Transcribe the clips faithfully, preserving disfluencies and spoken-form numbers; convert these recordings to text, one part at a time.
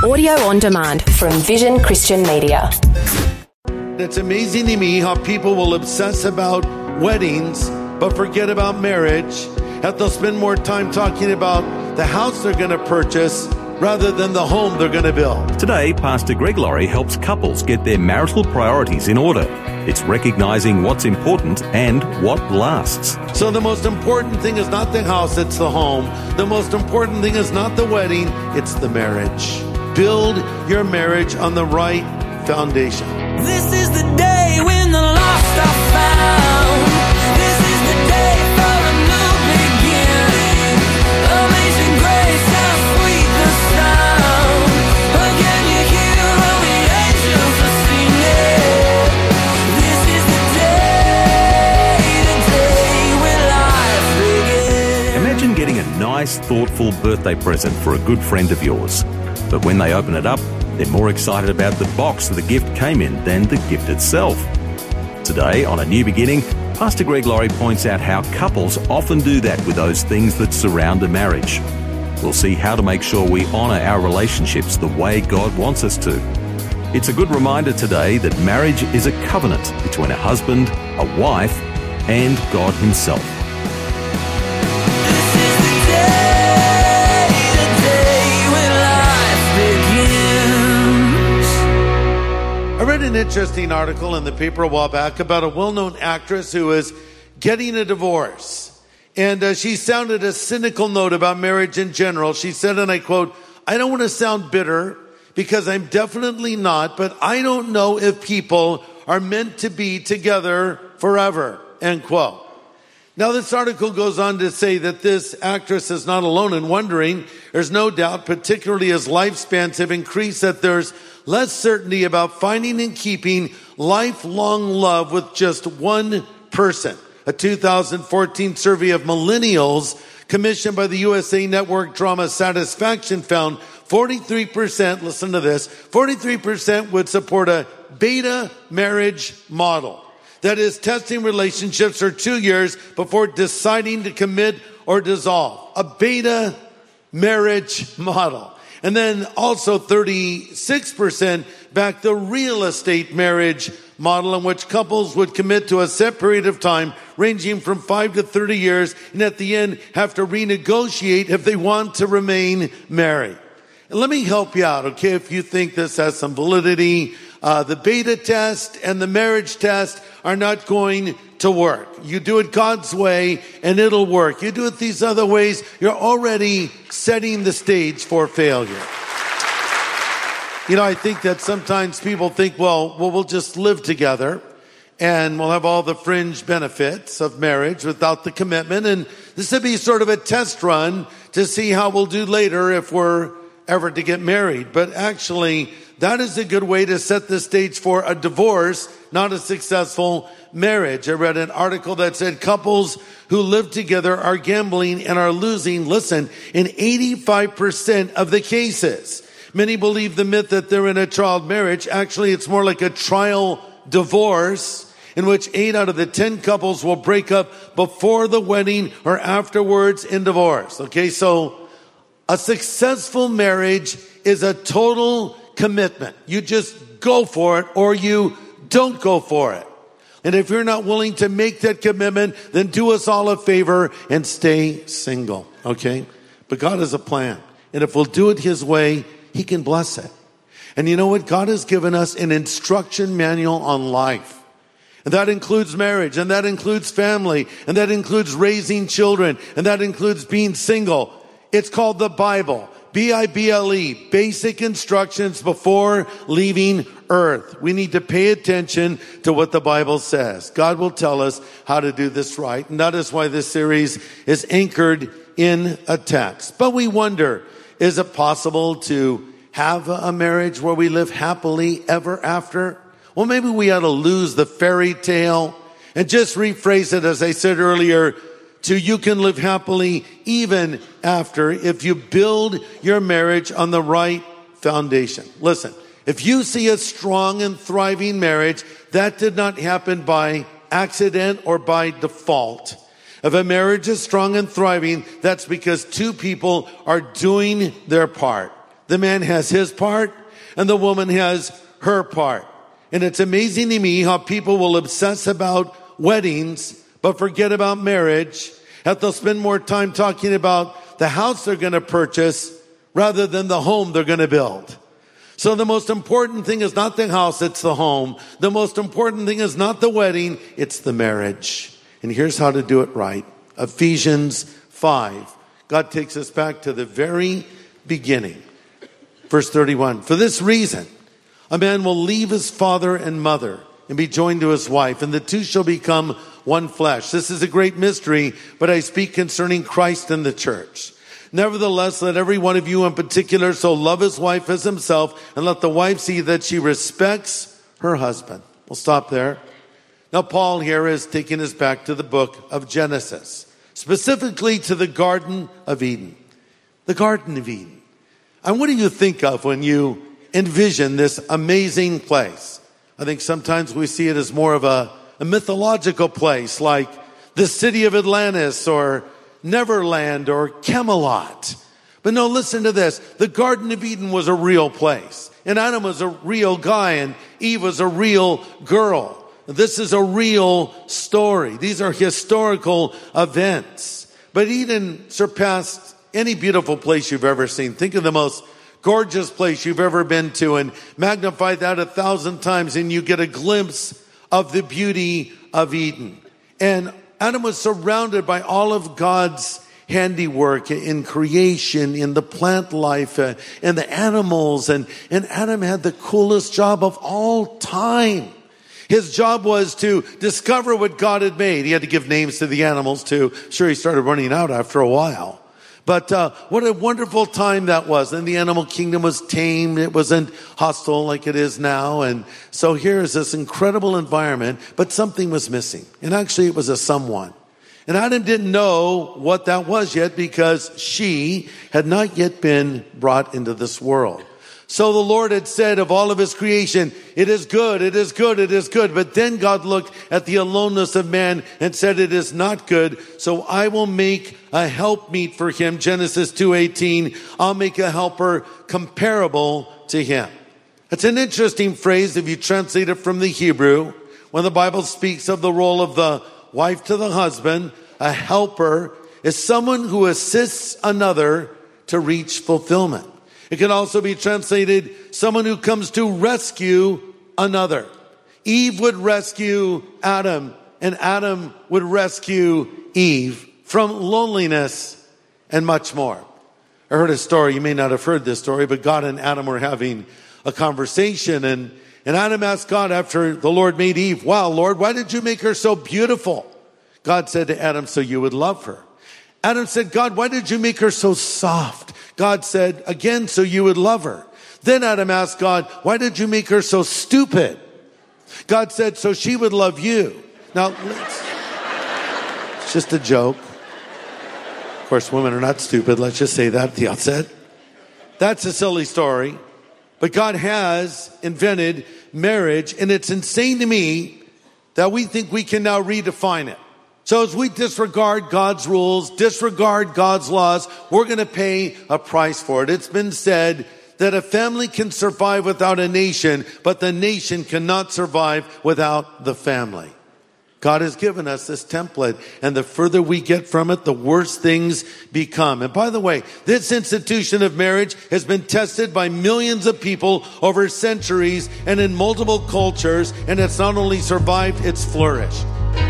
Audio on demand from Vision Christian Media. It's amazing to me how people will obsess about weddings but forget about marriage, that they'll spend more time talking about the house they're going to purchase rather than the home they're going to build. Today, Pastor Greg Laurie helps couples get their marital priorities in order. It's recognizing what's important and what lasts. So the most important thing is not the house, it's the home. The most important thing is not the wedding, it's the marriage. Build your marriage on the right foundation. This is the day when the lost are found. This is the day for a new beginning. Amazing grace, how sweet the sound. Again you hear all the angels are singing. This is the day, the day when life begins. Imagine getting a nice, thoughtful birthday present for a good friend of yours. But when they open it up, they're more excited about the box that the gift came in than the gift itself. Today, on A New Beginning, Pastor Greg Laurie points out how couples often do that with those things that surround a marriage. We'll see how to make sure we honour our relationships the way God wants us to. It's a good reminder today that marriage is a covenant between a husband, a wife, and God Himself. I read an interesting article in the paper a while back about a well-known actress who is getting a divorce. And uh, she sounded a cynical note about marriage in general. She said, and I quote, "I don't want to sound bitter because I'm definitely not, but I don't know if people are meant to be together forever," end quote. Now, this article goes on to say that this actress is not alone in wondering. There's no doubt, particularly as lifespans have increased, that there's less certainty about finding and keeping lifelong love with just one person. A two thousand fourteen survey of millennials commissioned by the U S A Network Drama Satisfaction found forty-three percent, listen to this, forty-three percent would support a beta marriage model. That is, testing relationships for two years before deciding to commit or dissolve. A beta marriage model. And then also thirty-six percent back the real estate marriage model, in which couples would commit to a set period of time ranging from five to thirty years, and at the end have to renegotiate if they want to remain married. And let me help you out, okay, if you think this has some validity. Uh, the beta test and the marriage test are not going to work. You do it God's way and it'll work. You do it these other ways, you're already setting the stage for failure. You know, I think that sometimes people think, well, well, we'll just live together and we'll have all the fringe benefits of marriage without the commitment. And this would be sort of a test run to see how we'll do later if we're ever to get married. But actually, that is a good way to set the stage for a divorce, not a successful marriage. I read an article that said couples who live together are gambling and are losing, listen, in eighty-five percent of the cases. Many believe the myth that they're in a trial marriage. Actually, it's more like a trial divorce, in which eight out of the ten couples will break up before the wedding or afterwards in divorce. Okay, so a successful marriage is a total commitment. You just go for it or you don't go for it. And if you're not willing to make that commitment, then do us all a favor and stay single. Okay? But God has a plan. And if we'll do it His way, He can bless it. And you know what? God has given us an instruction manual on life. And that includes marriage, and that includes family, and that includes raising children, and that includes being single. It's called the Bible. B I B L E, basic instructions before leaving earth. We need to pay attention to what the Bible says. God will tell us how to do this right. And that is why this series is anchored in a text. But we wonder, is it possible to have a marriage where we live happily ever after? Well, maybe we ought to lose the fairy tale and just rephrase it, as I said earlier, to you can live happily even after if you build your marriage on the right foundation. Listen, if you see a strong and thriving marriage, that did not happen by accident or by default. If a marriage is strong and thriving, that's because two people are doing their part. The man has his part and the woman has her part. And it's amazing to me how people will obsess about weddings but forget about marriage. That they'll spend more time talking about the house they're going to purchase rather than the home they're going to build. So the most important thing is not the house, it's the home. The most important thing is not the wedding, it's the marriage. And here's how to do it right. Ephesians five. God takes us back to the very beginning. Verse thirty-one. For this reason, a man will leave his father and mother and be joined to his wife, and the two shall become one flesh. This is a great mystery, but I speak concerning Christ and the church. Nevertheless, let every one of you in particular so love his wife as himself, and let the wife see that she respects her husband. We'll stop there. Now, Paul here is taking us back to the book of Genesis, specifically to the Garden of Eden. The Garden of Eden. And what do you think of when you envision this amazing place? I think sometimes we see it as more of a, a mythological place, like the city of Atlantis or Neverland or Camelot. But no, listen to this. The Garden of Eden was a real place. And Adam was a real guy and Eve was a real girl. This is a real story. These are historical events. But Eden surpassed any beautiful place you've ever seen. Think of the most gorgeous place you've ever been to and magnify that a thousand times and you get a glimpse of the beauty of Eden. And Adam was surrounded by all of God's handiwork in creation, in the plant life, uh, and the animals. And, and Adam had the coolest job of all time. His job was to discover what God had made. He had to give names to the animals too. Sure, he started running out after a while. But uh, what a wonderful time that was. And the animal kingdom was tamed. It wasn't hostile like it is now. And so here is this incredible environment, but something was missing. And actually it was a someone. And Adam didn't know what that was yet because she had not yet been brought into this world. So the Lord had said of all of his creation, it is good, it is good, it is good. But then God looked at the aloneness of man and said, it is not good. So I will make a helpmeet for him. Genesis two eighteen, I'll make a helper comparable to him. It's an interesting phrase if you translate it from the Hebrew. When the Bible speaks of the role of the wife to the husband, a helper is someone who assists another to reach fulfillment. It can also be translated, someone who comes to rescue another. Eve would rescue Adam, and Adam would rescue Eve from loneliness and much more. I heard a story, you may not have heard this story, but God and Adam were having a conversation, and, and Adam asked God after the Lord made Eve, wow, Lord, why did you make her so beautiful? God said to Adam, so you would love her. Adam said, God, why did you make her so soft? God said, again, so you would love her. Then Adam asked God, why did you make her so stupid? God said, so she would love you. Now, let's, it's just a joke. Of course, women are not stupid. Let's just say that at the outset. That's a silly story. But God has invented marriage, and it's insane to me that we think we can now redefine it. So as we disregard God's rules, disregard God's laws, we're going to pay a price for it. It's been said that a family can survive without a nation, but the nation cannot survive without the family. God has given us this template, and the further we get from it, the worse things become. And by the way, this institution of marriage has been tested by millions of people over centuries and in multiple cultures, and it's not only survived, it's flourished.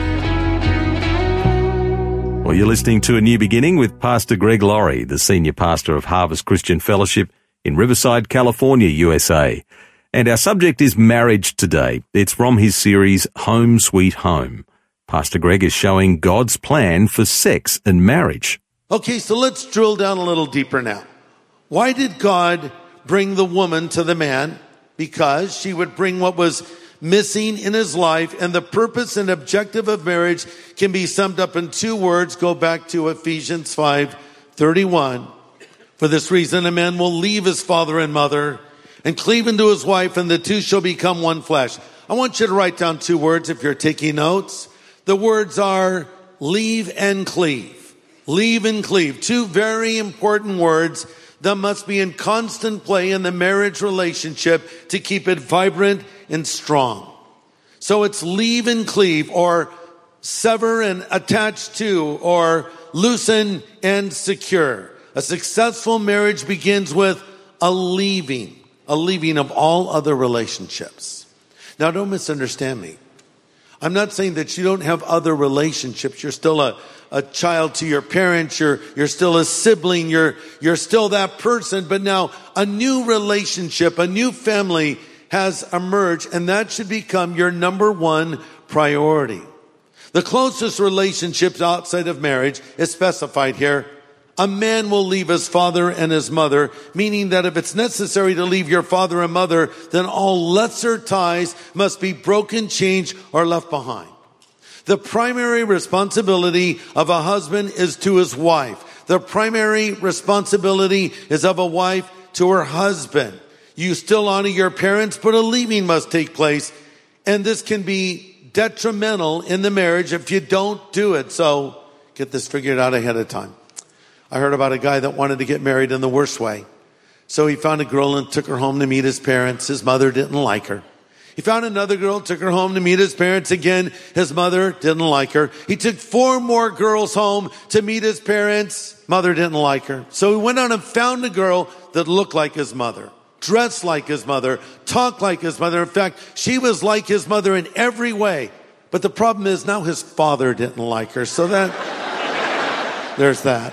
Well, you're listening to A New Beginning with Pastor Greg Laurie, the senior pastor of Harvest Christian Fellowship in Riverside, California, U S A. And our subject is marriage today. It's from his series, Home Sweet Home. Pastor Greg is showing God's plan for sex and marriage. Okay, so let's drill down a little deeper now. Why did God bring the woman to the man? Because she would bring what was missing in his life, and the purpose and objective of marriage can be summed up in two words. Go back to Ephesians five thirty-one. For this reason, a man will leave his father and mother and cleave unto his wife, and the two shall become one flesh. I want you to write down two words if you're taking notes. The words are leave and cleave. Leave and cleave. Two very important words that must be in constant play in the marriage relationship to keep it vibrant and strong. So it's leave and cleave, or sever and attach to, or loosen and secure. A successful marriage begins with a leaving, a leaving of all other relationships. Now, don't misunderstand me. I'm not saying that you don't have other relationships. You're still a, a child to your parents. You're, you're still a sibling. You're, you're still that person. But now a new relationship, a new family has emerged, and that should become your number one priority. The closest relationships outside of marriage is specified here. A man will leave his father and his mother, meaning that if it's necessary to leave your father and mother, then all lesser ties must be broken, changed, or left behind. The primary responsibility of a husband is to his wife. The primary responsibility is of a wife to her husband. You still honor your parents, but a leaving must take place. And this can be detrimental in the marriage if you don't do it. So get this figured out ahead of time. I heard about a guy that wanted to get married in the worst way. So he found a girl and took her home to meet his parents. His mother didn't like her. He found another girl, took her home to meet his parents again. His mother didn't like her. He took four more girls home to meet his parents. Mother didn't like her. So he went on and found a girl that looked like his mother, dressed like his mother, talked like his mother. In fact, she was like his mother in every way. But the problem is now his father didn't like her. So that, there's that.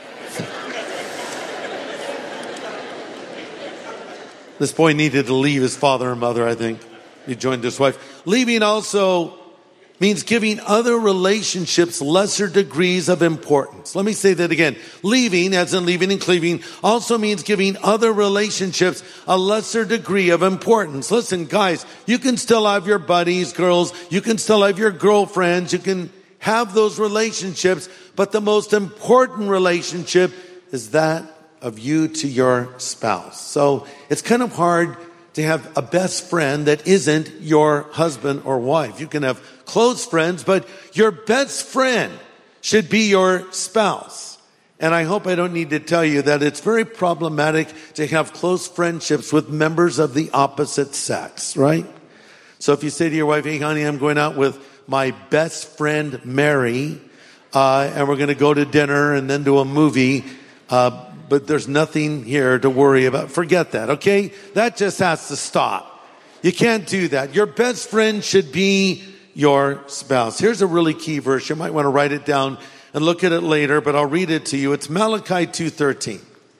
This boy needed to leave his father and mother, I think. He joined his wife. Leaving also means giving other relationships lesser degrees of importance. Let me say that again. Leaving, as in leaving and cleaving, also means giving other relationships a lesser degree of importance. Listen, guys, you can still have your buddies, girls. You can still have your girlfriends. You can have those relationships. But the most important relationship is that of you to your spouse. So it's kind of hard to have a best friend that isn't your husband or wife. You can have close friends, but your best friend should be your spouse. And I hope I don't need to tell you that it's very problematic to have close friendships with members of the opposite sex, right? So if you say to your wife, hey, honey, I'm going out with my best friend, Mary, uh, and we're going to go to dinner and then to a movie, uh, but there's nothing here to worry about. Forget that, okay? That just has to stop. You can't do that. Your best friend should be your spouse. Here's a really key verse. You might want to write it down and look at it later, but I'll read it to you. It's Malachi two thirteen.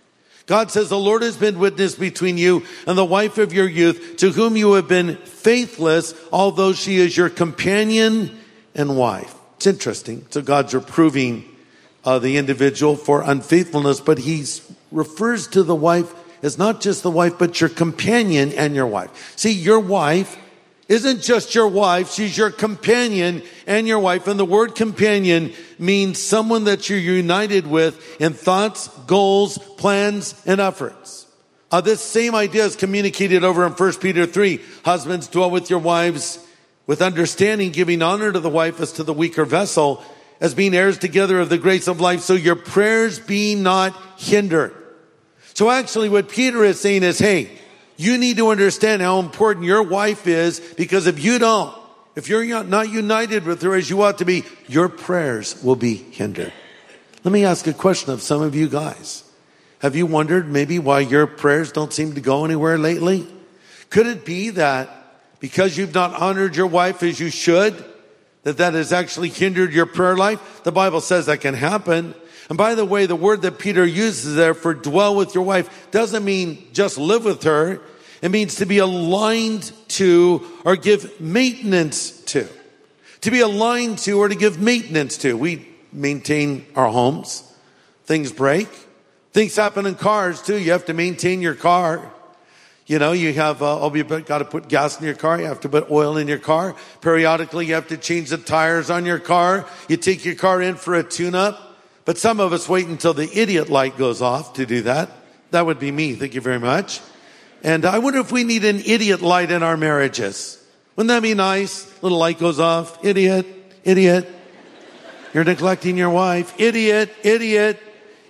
God says, the Lord has been witness between you and the wife of your youth, to whom you have been faithless, although she is your companion and wife. It's interesting. So God's reproving Uh, the individual for unfaithfulness, but he refers to the wife as not just the wife, but your companion and your wife. See, your wife isn't just your wife, she's your companion and your wife. And the word companion means someone that you're united with in thoughts, goals, plans, and efforts. Uh, this same idea is communicated over in First Peter three. Husbands, dwell with your wives with understanding, giving honor to the wife as to the weaker vessel, as being heirs together of the grace of life, so your prayers be not hindered. So actually what Peter is saying is, hey, you need to understand how important your wife is, because if you don't, if you're not united with her as you ought to be, your prayers will be hindered. Let me ask a question of some of you guys. Have you wondered maybe why your prayers don't seem to go anywhere lately? Could it be that because you've not honored your wife as you should, that that has actually hindered your prayer life? The Bible says that can happen. And by the way, the word that Peter uses there for dwell with your wife doesn't mean just live with her. It means to be aligned to or give maintenance to. To be aligned to or to give maintenance to. We maintain our homes. Things break. Things happen in cars too. You have to maintain your car. You know, you have, uh, oh, you've got to put gas in your car. You have to put oil in your car. Periodically, you have to change the tires on your car. You take your car in for a tune-up. But some of us wait until the idiot light goes off to do that. That would be me. Thank you very much. And I wonder if we need an idiot light in our marriages. Wouldn't that be nice? Little light goes off. Idiot, idiot. You're neglecting your wife. Idiot, idiot.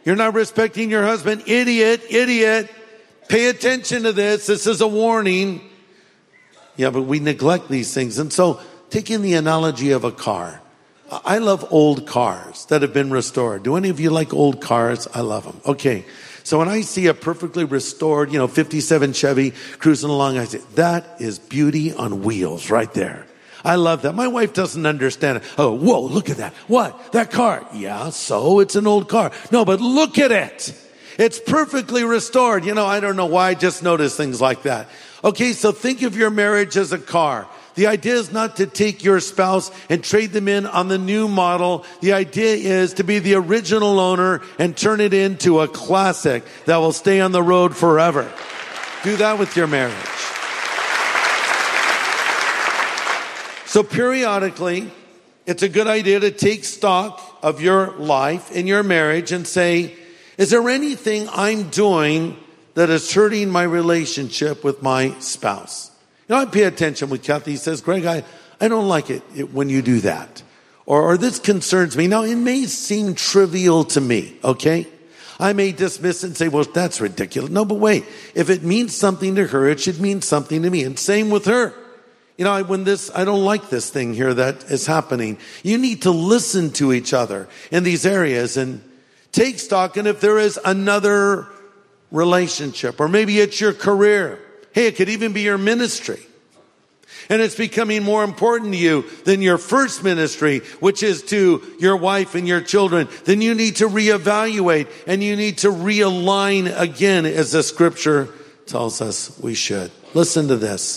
You're not respecting your husband. Idiot, idiot. Pay attention to this. This is a warning. Yeah, but we neglect these things. And so, taking the analogy of a car. I love old cars that have been restored. Do any of you like old cars? I love them. Okay. So when I see a perfectly restored, you know, fifty-seven Chevy cruising along, I say, that is beauty on wheels right there. I love that. My wife doesn't understand it. Oh, whoa, look at that. What? That car. Yeah, so it's an old car. No, but look at it. It's perfectly restored. You know, I don't know why I just notice things like that. Okay, so think of your marriage as a car. The idea is not to take your spouse and trade them in on the new model. The idea is to be the original owner and turn it into a classic that will stay on the road forever. Do that with your marriage. So periodically, it's a good idea to take stock of your life in your marriage and say, is there anything I'm doing that is hurting my relationship with my spouse? You know, I pay attention when Kathy says, Greg, I, I don't like it, it when you do that. Or, or this concerns me. Now, it may seem trivial to me, okay? I may dismiss it and say, well, that's ridiculous. No, but wait. If it means something to her, it should mean something to me. And same with her. You know, when this, I don't like this thing here that is happening. You need to listen to each other in these areas and take stock. And if there is another relationship, or maybe it's your career, hey, it could even be your ministry, and it's becoming more important to you than your first ministry, which is to your wife and your children, then you need to reevaluate and you need to realign again, as the scripture tells us we should. Listen to this.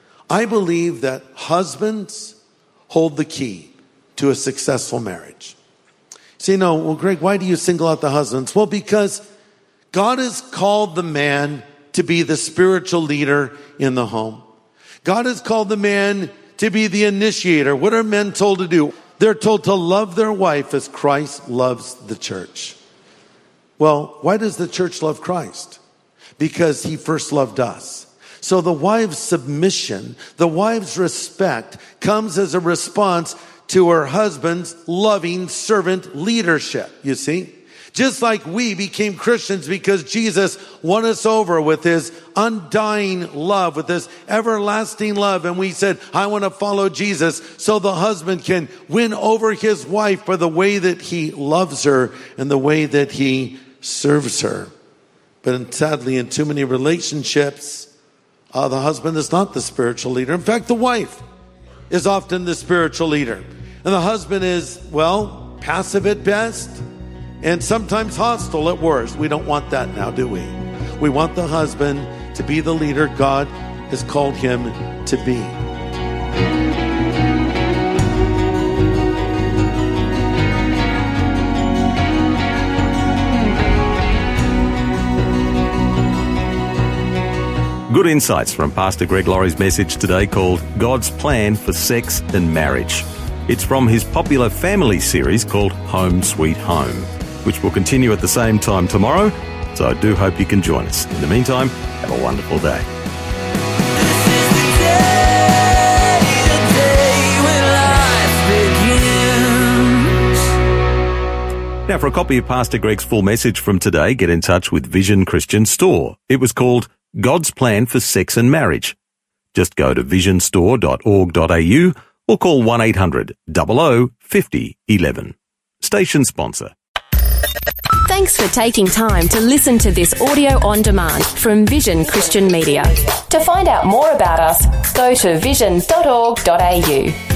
I believe that husbands hold the key to a successful marriage. So, you know, well, Greg, why do you single out the husbands? Well, because God has called the man to be the spiritual leader in the home. God has called the man to be the initiator. What are men told to do? They're told to love their wife as Christ loves the church. Well, why does the church love Christ? Because he first loved us. So the wife's submission, the wife's respect comes as a response to her husband's loving servant leadership, you see? Just like we became Christians because Jesus won us over with his undying love, with his everlasting love. And we said, I want to follow Jesus, so the husband can win over his wife by the way that he loves her and the way that he serves her. But sadly, in too many relationships, uh, the husband is not the spiritual leader. In fact, the wife is often the spiritual leader. And the husband is, well, passive at best, and sometimes hostile at worst. We don't want that now, do we? We want the husband to be the leader God has called him to be. Good insights from Pastor Greg Laurie's message today called God's Plan for Sex and Marriage. It's from his popular family series called Home Sweet Home, which will continue at the same time tomorrow, so I do hope you can join us. In the meantime, have a wonderful day. This is the day, the day when life begins. Now, for a copy of Pastor Greg's full message from today, get in touch with Vision Christian Store. It was called God's Plan for Sex and Marriage. Just go to vision store dot org dot a u or call one eight hundred, double oh, fifty, eleven. Station sponsor. Thanks for taking time to listen to this audio on demand from Vision Christian Media. To find out more about us, go to vision dot org dot a u.